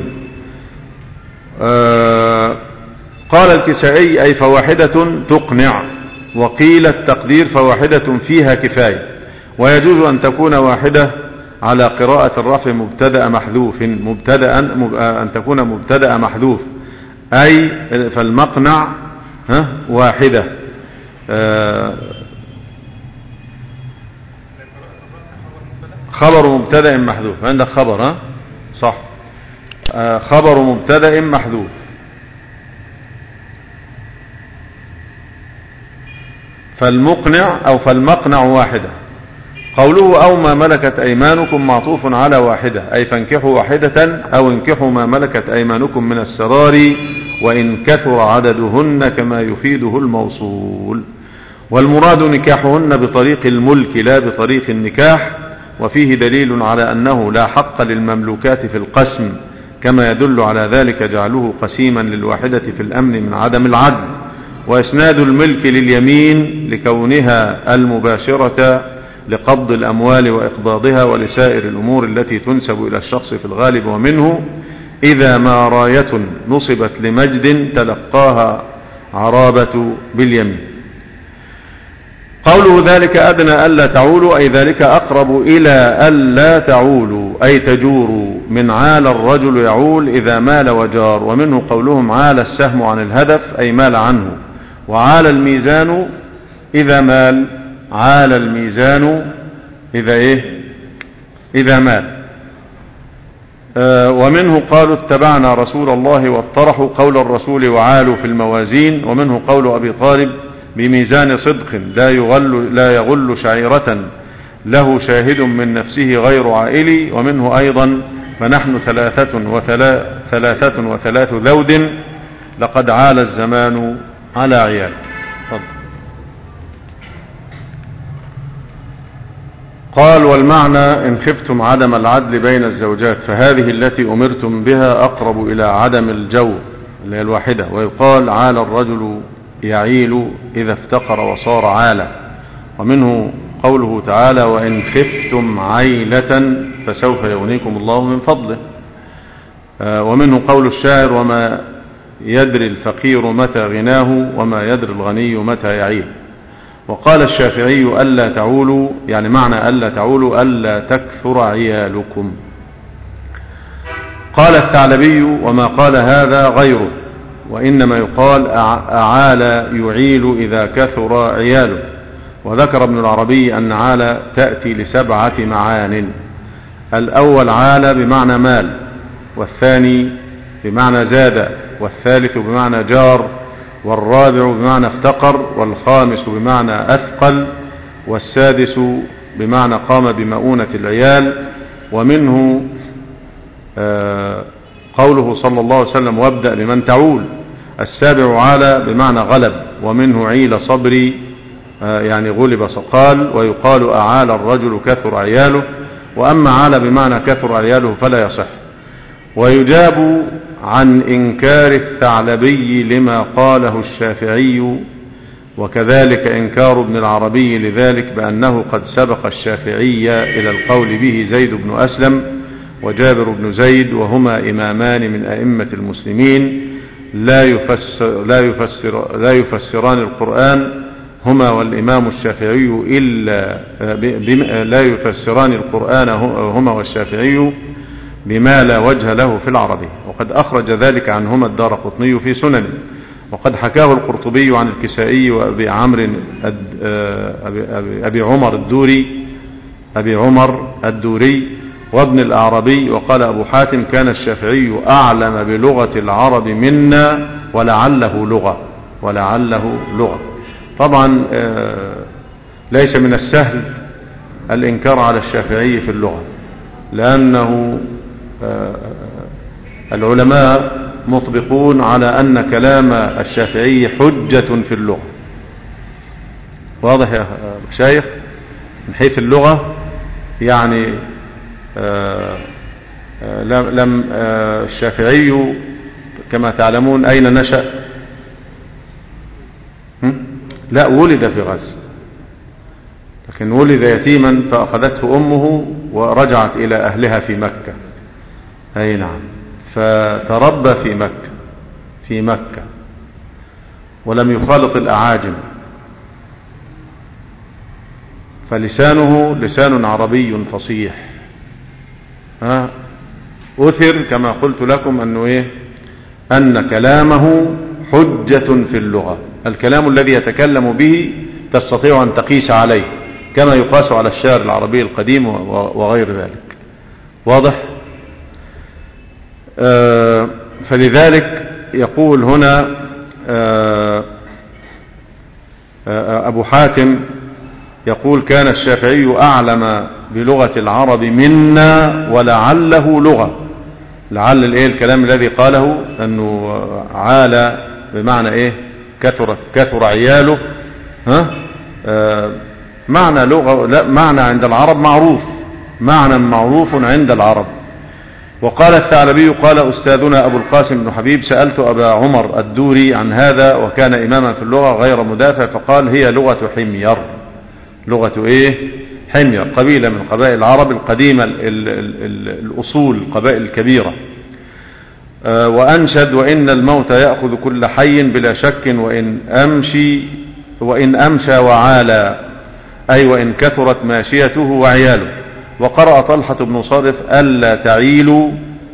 C: قال الكسائي أي فواحدة تقنع. وقيل التقدير فواحدة فيها كفاية. ويجوز أن تكون واحدة على قراءة الرفع مبتدأ محذوف، أن تكون مبتدأ محذوف أي فالمقنع واحدة. خبر مبتدأ محذوف، عندك خبر صح، خبر مبتدأ محذوف. فالمقنع أو فالمقنع واحدة. قوله أو ما ملكت أيمانكم معطوف على واحدة، أي فانكحوا واحدة أو انكحوا ما ملكت أيمانكم من السرار وإن كثر عددهن كما يفيده الموصول. والمراد نكاحهن بطريق الملك لا بطريق النكاح. وفيه دليل على أنه لا حق للمملوكات في القسم، كما يدل على ذلك جعله قسيما للواحدة في الأمن من عدم العدل. وإسناد الملك لليمين لكونها المباشرة لقبض الأموال وإقباضها ولسائر الأمور التي تنسب إلى الشخص في الغالب. ومنه إذا ما راية نصبت لمجد تلقاها عرابة باليمين. قوله ذلك أدنى ألا تعولوا، أي ذلك أقرب إلى ألا تعولوا، أي تجوروا، من عال الرجل يعول إذا مال وجار. ومنه قولهم عال السهم عن الهدف، أي مال عنه. وعال الميزان إذا مال، عال الميزان إذا إيه؟ إذا مال. ومنه قالوا اتبعنا رسول الله واطرحوا قول الرسول وعالوا في الموازين. ومنه قول أبي طالب بميزان صدق لا يغل شعيرة له شاهد من نفسه غير عائلي. ومنه أيضا فنحن ثلاثة وثلاث ذود لقد عال الزمان على عيال. قال والمعنى إن خفتم عدم العدل بين الزوجات فهذه التي أمرتم بها أقرب إلى عدم الجور اللي هي الواحدة. ويقال عال الرجل يعيل إذا افتقر وصار عالا. ومنه قوله تعالى وإن خفتم عيلة فسوف يغنيكم الله من فضله. ومنه قول الشاعر وما يدري الفقير متى غناه وما يدري الغني متى يعيل. وقال الشافعي ألا تعولوا، يعني معنى ألا تعولوا ألا تكثر عيالكم. قال الثعلبي وما قال هذا غيره، وإنما يقال أعال يعيل إذا كثر عياله. وذكر ابن العربي أن عال تأتي ل7 معان. الأول عال بمعنى مال، والثاني بمعنى زاد، والثالث بمعنى جار، والرابع بمعنى افتقر، والخامس بمعنى أثقل، والسادس بمعنى قام بمؤونة العيال. ومنه قوله صلى الله عليه وسلم وابدأ بمن تعول. السابع عال بمعنى غلب. ومنه عيل صبري يعني غلب قال. ويقال أعال الرجل كثر عياله. وأما عال بمعنى كثر عياله فلا يصح. ويجاب عن إنكار الثعلبي لما قاله الشافعي، وكذلك إنكار ابن العربي لذلك بأنه قد سبق الشافعي إلى القول به زيد بن أسلم وجابر بن زيد، وهما إمامان من أئمة المسلمين لا يفسران القرآن هما والإمام الشافعي لا يفسران القرآن هما والشافعي بما لا وجه له في العربي. وقد أخرج ذلك عنهما الدارقطني في سننه. وقد حكاه القرطبي عن الكسائي وأبي عمرو أبي عمر الدوري وابن الأعربي. وقال أبو حاتم كان الشافعي أعلم بلغة العرب منا ولعله لغة. طبعا ليس من السهل الإنكار على الشافعي في اللغة، لأنه العلماء مطبقون على أن كلام الشافعي حجة في اللغة. واضح يا شيخ؟ من حيث اللغة يعني لم الشافعي كما تعلمون أين نشأ؟ لا، ولد في غزة، لكن ولد يتيما فأخذته أمه ورجعت إلى أهلها في مكة. أي نعم، فتربى في مكة ولم يخالط الأعاجم، فلسانه لسان عربي فصيح. أثر كما قلت لكم أن كلامه حجة في اللغة. الكلام الذي يتكلم به تستطيع أن تقيس عليه كما يقاس على الشعر العربي القديم وغير ذلك. واضح؟ فلذلك يقول هنا أبو حاتم يقول كان الشافعي أعلم بلغة العرب منا ولعله لغة. لعل الكلام الذي قاله أنه عال بمعنى كثر عياله، معنى لغة، لا معنى عند العرب معروف، معنى معروف عند العرب. وقال الثعلبي قال أستاذنا أبو القاسم بن حبيب سألت أبا عمر الدوري عن هذا وكان إماما في اللغة غير مدافع، فقال هي لغة حمير. لغة حمير قبيلة من قبائل العرب القديمة الأصول القبائل الكبيرة. وأنشد: وإن الموت يأخذ كل حي بلا شك وإن أمشى وعالى، أي وإن كثرت ماشيته وعياله. وقرأ طلحة بن صارف: ألا تعيلوا،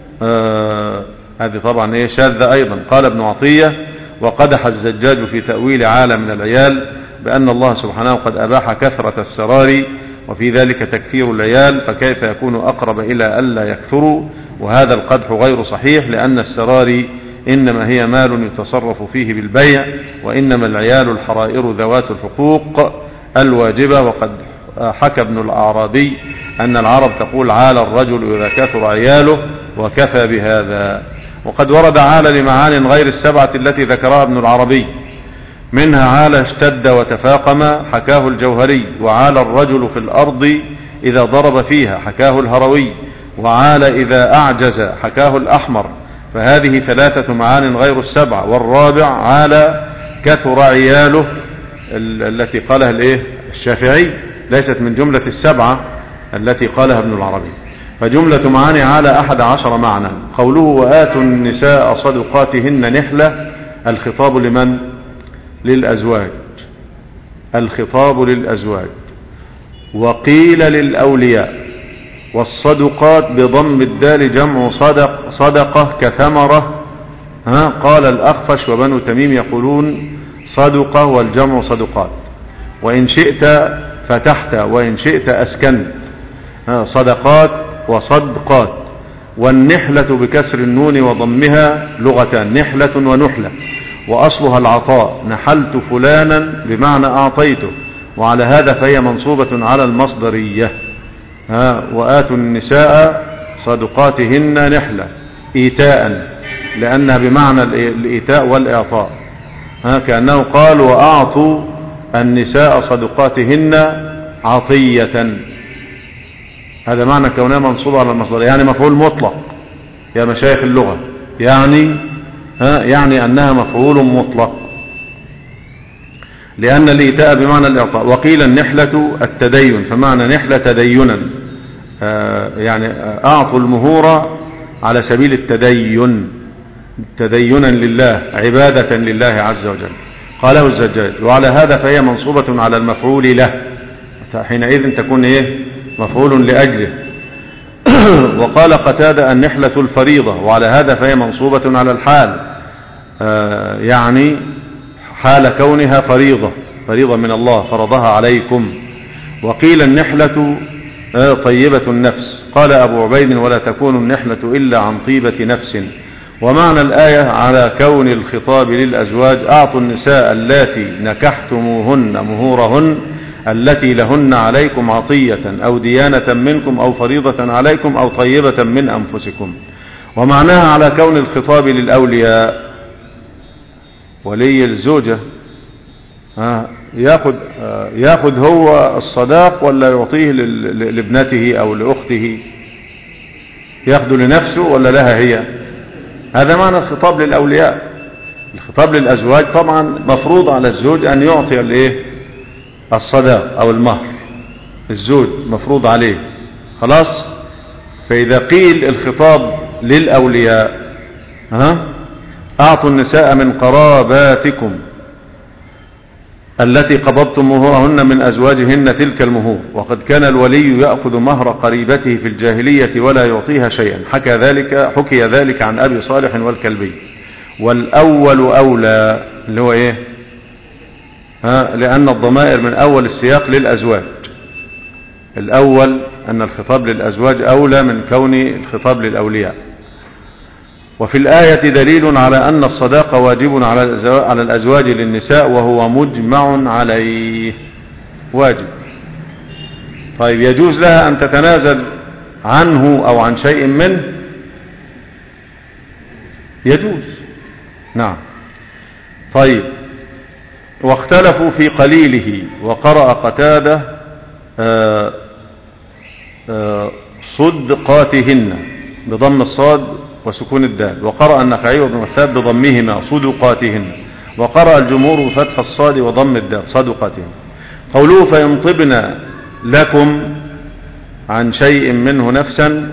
C: هذه طبعا شاذة أيضا. قال ابن عطية: وقدح الزجاج في تأويل عالم من العيال بأن الله سبحانه قد أباح كثرة السرار وفي ذلك تكثير العيال، فكيف يكون أقرب إلى ألا يكثروا؟ وهذا القدح غير صحيح، لأن السرار إنما هي مال يتصرف فيه بالبيع، وإنما العيال الحرائر ذوات الحقوق الواجبة. وقد حكى ابن الأعرابي أن العرب تقول: عال الرجل إذا كثر عياله، وكفى بهذا. وقد ورد عال لمعان غير السبعة التي ذكرها ابن العربي، منها عال اشتد وتفاقم حكاه الجوهري، وعال الرجل في الأرض إذا ضرب فيها حكاه الهروي، وعال إذا أعجز حكاه الأحمر. فهذه 3 معان غير السبعة. والرابع عال كثر عياله التي قالها الشافعي، ليست من جملة السبعة التي قالها ابن العربي. فجملة معاني عال 11 معنى. قوله: وآتوا النساء صدقاتهن نحلة، الخطاب لمن؟ للأزواج، الخطاب للأزواج. وقيل للأولياء. والصدقات بضم الدال جمع صدقة كثمرة. قال الأخفش وبنو تميم يقولون صدقة والجمع صدقات. وإن شئت فتحت وإن شئت أسكنت، صدقات وصدقات. والنحلة بكسر النون وضمها لغتان: نحلة ونحلة، وأصلها العطاء، نحلت فلانا بمعنى أعطيته، وعلى هذا فهي منصوبة على المصدرية. وآتوا النساء صدقاتهن نحلة إيتاء، لأنها بمعنى الإيتاء والإعطاء، كأنه قال: وأعطوا النساء صدقاتهن عطية. هذا معنى كونها منصوبة على المصدرية، يعني مفعول مطلق يا مشايخ اللغة، يعني أنها مفعول مطلق، لأن الإيتاء بمعنى الإعطاء. وقيل النحلة التدين، فمعنى نحلة تدينا، يعني أعطوا المهور على سبيل التدين، تدينا لله، عبادة لله عز وجل. قاله الزجاج: وعلى هذا فهي منصوبة على المفعول له، حينئذ تكون مفعول لأجله. وقال قتادة: النحلة الفريضة، وعلى هذا فهي منصوبة على الحال، يعني حال كونها فريضة من الله فرضها عليكم. وقيل النحلة طيبة النفس. قال أبو عبيد: ولا تكون النحلة إلا عن طيبة نفس. ومعنى الآية على كون الخطاب للأزواج: أعطوا النساء اللاتي نكحتموهن مهورهن التي لهن عليكم عطية أو ديانة منكم أو فريضة عليكم أو طيبة من أنفسكم. ومعناها على كون الخطاب للأولياء، ولي الزوجة ياخذ هو الصداق ولا يعطيه لابنته أو لأخته؟ ياخذ لنفسه ولا لها هي؟ هذا معنى الخطاب للأولياء. الخطاب للأزواج طبعا مفروض على الزوج أن يعطي الصداق أو المهر، الزوج مفروض عليه خلاص. فإذا قيل الخطاب للأولياء: أعطوا النساء من قراباتكم التي قبضتم مهورهن من أزواجهن تلك المهور. وقد كان الولي يأخذ مهر قريبته في الجاهلية ولا يعطيها شيئا. حكي ذلك عن أبي صالح والكلبي. والأول أولى، اللي هو لأن الضمائر من أول السياق للأزواج. الأول أن الخطاب للأزواج أولى من كون الخطاب للأولياء. وفي الآية دليل على أن الصداق واجب على الأزواج للنساء، وهو مجمع عليه، واجب. طيب، يجوز لها أن تتنازل عنه أو عن شيء منه؟ يجوز، نعم. طيب، واختلفوا في قليله. وقرأ قتادة صدقاتهن بضم الصاد وسكون الدال، وقرأ النخعي وابن وهاب بضمهما صدقاتهن، وقرأ الجمهور بفتح الصاد وضم الدال صدقاتهن. قوله: فإن طبن لكم عن شيء منه نفسا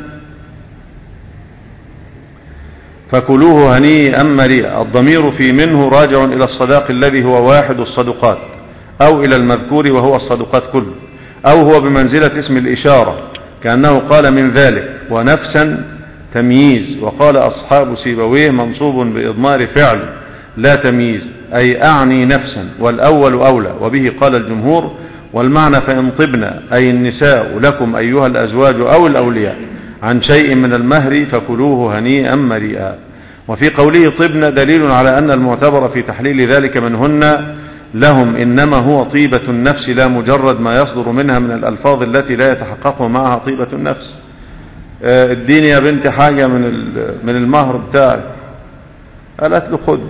C: فكلوه هنيئا مريئا. الضمير في منه راجع إلى الصداق الذي هو واحد الصدقات، أو إلى المذكور وهو الصدقات كله، أو هو بمنزلة اسم الإشارة كأنه قال من ذلك. ونفسا تمييز، وقال أصحاب سيبويه منصوب بإضمار فعل لا تمييز، أي أعني نفسا، والأول أولى، وبه قال الجمهور. والمعنى فإن طبنا أي النساء لكم أيها الأزواج أو الأولياء عن شيء من المهر فكلوه هنيئا مريئا. وفي قوله طبنا دليل على أن المعتبر في تحليل ذلك منهن لهم إنما هو طيبة النفس، لا مجرد ما يصدر منها من الألفاظ التي لا يتحقق معها طيبة النفس. اديني يا بنت حاجة من المهر بتاعك، قالت له خد.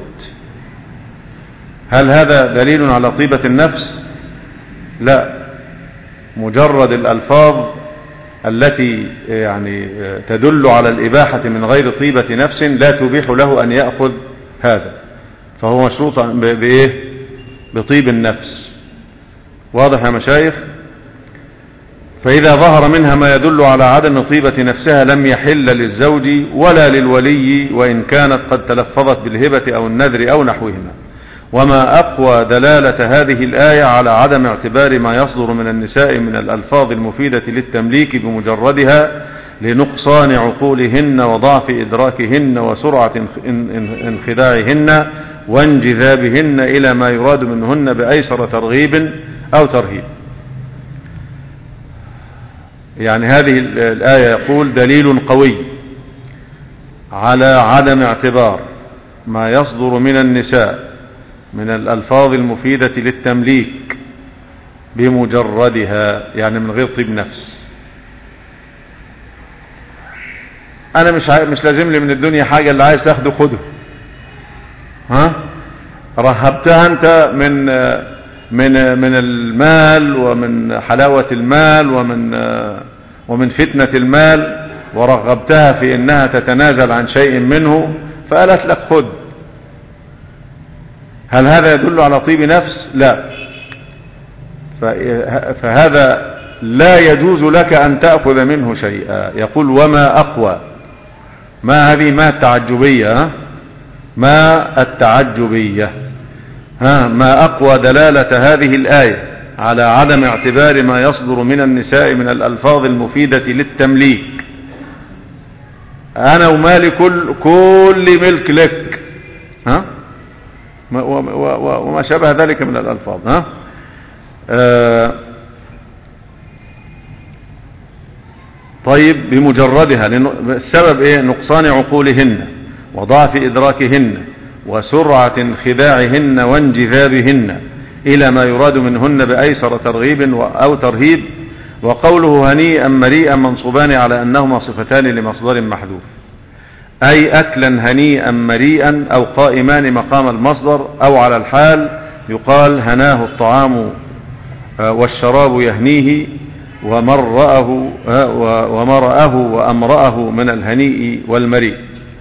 C: هل هذا دليل على طيبة النفس؟ لا، مجرد الألفاظ التي يعني تدل على الإباحة من غير طيبة نفس لا تبيح له أن يأخذ هذا، فهو مشروط بإيه؟ بطيب النفس. واضح يا مشايخ؟ فإذا ظهر منها ما يدل على عدم طيبة نفسها لم يحل للزوج ولا للولي، وإن كانت قد تلفظت بالهبة أو النذر أو نحوهما. وما أقوى دلالة هذه الآية على عدم اعتبار ما يصدر من النساء من الألفاظ المفيدة للتمليك بمجردها لنقصان عقولهن وضعف إدراكهن وسرعة انخداعهن وانجذابهن إلى ما يراد منهن بأيسر ترغيب أو ترهيب. يعني هذه الآية يقول دليل قوي على عدم اعتبار ما يصدر من النساء من الألفاظ المفيدة للتمليك بمجردها، يعني من غير طيب نفس. أنا مش لازم لي من الدنيا حاجة، اللي عايز تاخده خده. ها؟ رهبتها أنت من المال ومن حلاوة المال ومن فتنة المال، ورغبتها في أنها تتنازل عن شيء منه فقالت لك خد. هل هذا يدل على طيب نفس؟ لا. فهذا لا يجوز لك أن تأخذ منه شيئا. يقول وما أقوى، ما هذه ما التعجبية، ما التعجبية، ما أقوى دلالة هذه الآية على عدم اعتبار ما يصدر من النساء من الألفاظ المفيدة للتمليك. أنا ومالي كل ملك لك، وما شابه ذلك من الألفاظ. طيب بمجردها، السبب ايه؟ نقصان عقولهن وضعف إدراكهن وسرعة انخداعهن وانجذابهن إلى ما يراد منهن بأيسر ترغيب أو ترهيب. وقوله هنيئا مريئا منصوبان على أنهما صفتان لمصدر محذوف، أي أكلا هنيئا مريئا، أو قائمان مقام المصدر، أو على الحال يقال هناه الطعام والشراب يهنيه ومرأه وأمرأه من الهنيء والمريء.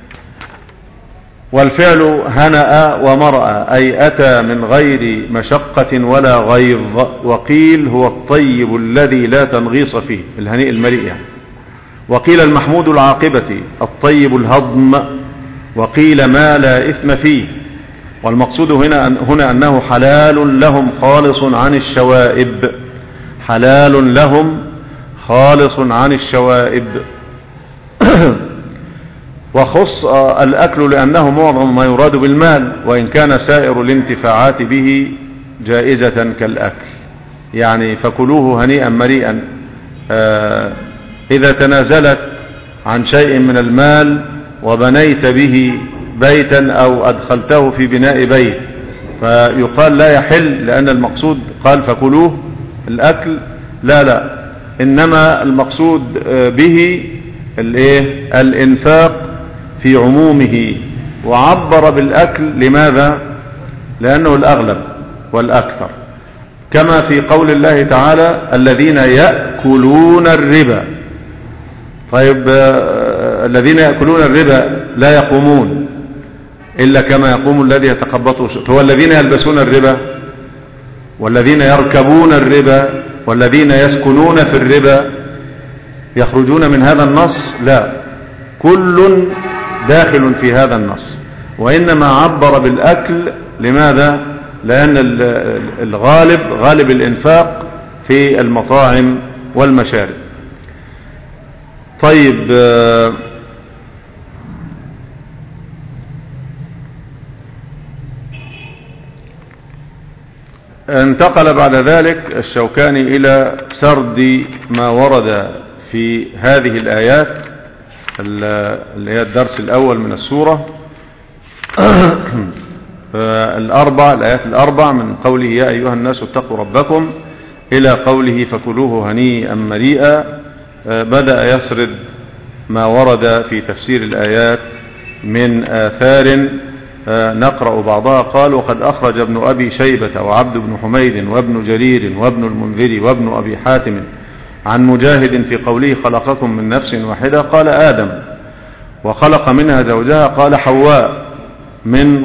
C: والفعل هنأ ومرأ، أي أتى من غير مشقة ولا غيظ. وقيل هو الطيب الذي لا تنغيص فيه، الهنيء المريء يعني. وقيل المحمود العاقبة، الطيب الهضم. وقيل ما لا إثم فيه. والمقصود هنا أنه حلال لهم خالص عن الشوائب، حلال لهم خالص عن الشوائب. وخص الأكل لأنه معظم ما يراد بالمال، وإن كان سائر الانتفاعات به جائزة كالأكل. يعني فكلوه هنيئا مريئا إذا تنازلت عن شيء من المال وبنيت به بيتا أو أدخلته في بناء بيت فيقال لا يحل، لأن المقصود قال فكلوه الأكل، لا، إنما المقصود به الإنفاق في عمومه، وعبر بالأكل. لماذا؟ لأنه الأغلب والأكثر، كما في قول الله تعالى الذين يأكلون الربا. طيب الذين يأكلون الربا لا يقومون إلا كما يقوم الذي يتخبطه، هو الذين يلبسون الربا والذين يركبون الربا والذين يسكنون في الربا يخرجون من هذا النص؟ لا، كل داخل في هذا النص، وإنما عبر بالأكل. لماذا؟ لأن غالب الإنفاق في المطاعم والمشارب. طيب، انتقل بعد ذلك الشوكاني إلى سرد ما ورد في هذه الآيات اللي هي الدرس الأول من السورة الآيات الأربع، من قوله يا أيها الناس اتقوا ربكم إلى قوله فكلوه هنيئا مريئا. بدأ يسرد ما ورد في تفسير الآيات من آثار، نقرأ بعضها. قال وقد أخرج ابن أبي شيبة وعبد بن حميد وابن جرير وابن المنذر وابن أبي حاتم عن مجاهد في قوله خلقكم من نفس واحدة قال آدم، وخلق منها زوجها قال حواء، من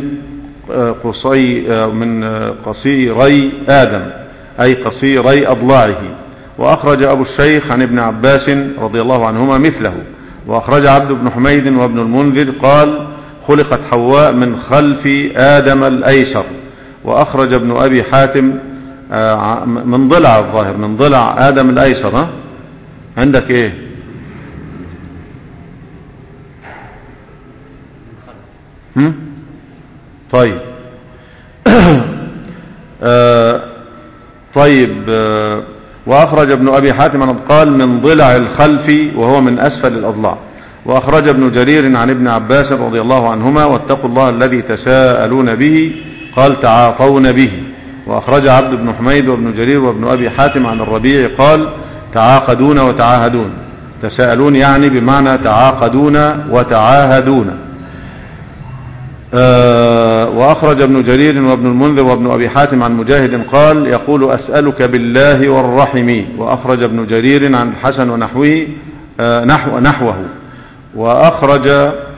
C: قصيري آدم أي قصيري أضلاعه. وأخرج أبو الشيخ عن ابن عباس رضي الله عنهما مثله. وأخرج عبد بن حميد وابن المنذر قال خلقت حواء من خلف آدم الأيسر. وأخرج ابن أبي حاتم من ضلع، الظاهر من ضلع آدم الأيسر. عندك ايه؟ طيب وأخرج ابن أبي حاتم قال من ضلع الخلف وهو من أسفل الأضلاع. وأخرج ابن جرير عن ابن عباس رضي الله عنهما واتقوا الله الذي تساءلون به قال تعاطون به. وأخرج عبد بن حميد وابن جرير وابن أبي حاتم عن الربيع قال تعاقدون وتعاهدون. تساءلون يعني بمعنى تعاقدون وتعاهدون. وأخرج ابن جرير وابن المنذر وابن أبي حاتم عن مجاهد قال يقول أسألك بالله والرحم. وأخرج ابن جرير عن الحسن ونحوه نحوه. وأخرج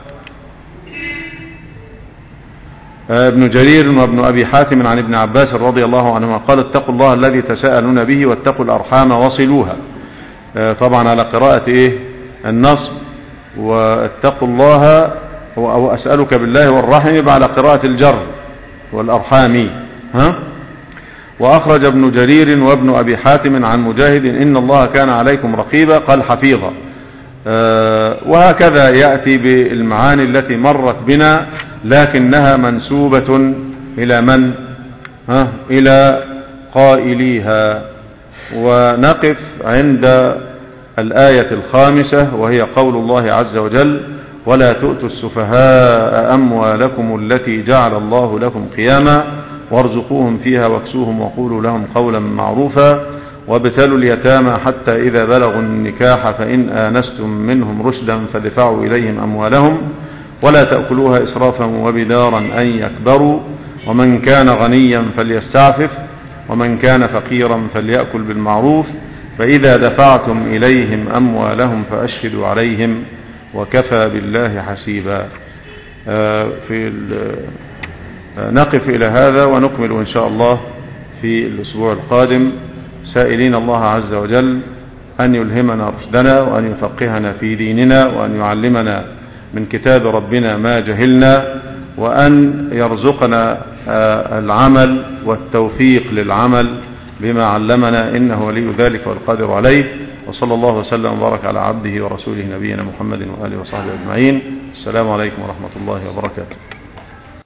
C: ابن جرير وابن أبي حاتم عن ابن عباس رضي الله عنهما قال اتقوا الله الذي تساءلون به واتقوا الأرحام وصلوها. طبعا على قراءة ايه النصب، واتقوا الله أو أسألك بالله والرحم على قراءة الجر والأرحام. وأخرج ابن جرير وابن أبي حاتم عن مجاهد إن الله كان عليكم رقيبا قال حفيظا. وهكذا يأتي بالمعاني التي مرت بنا لكنها منسوبة إلى من؟ إلى قائليها. ونقف عند الآية الخامسة وهي قول الله عز وجل ولا تؤتوا السفهاء أموالكم التي جعل الله لكم قياما وارزقوهم فيها واكسوهم وقولوا لهم قولا معروفا وابتلوا اليتامى حتى إذا بلغوا النكاح فإن آنستم منهم رشدا فادفعوا إليهم أموالهم ولا تأكلوها إسرافا وبدارا أن يكبروا ومن كان غنيا فليستعفف ومن كان فقيرا فليأكل بالمعروف فإذا دفعتم إليهم أموالهم فأشهدوا عليهم وكفى بالله حسيبا. نقف إلى هذا ونكمل إن شاء الله في الأسبوع القادم سائلين الله عز وجل أن يلهمنا رشدنا وأن يفقهنا في ديننا وأن يعلمنا من كتاب ربنا ما جهلنا وأن يرزقنا العمل والتوفيق للعمل بما علمنا إنه ولي ذلك والقادر عليه. وصلى الله وسلم وبارك على عبده ورسوله نبينا محمد وآله وصحبه أجمعين. السلام عليكم ورحمة الله وبركاته.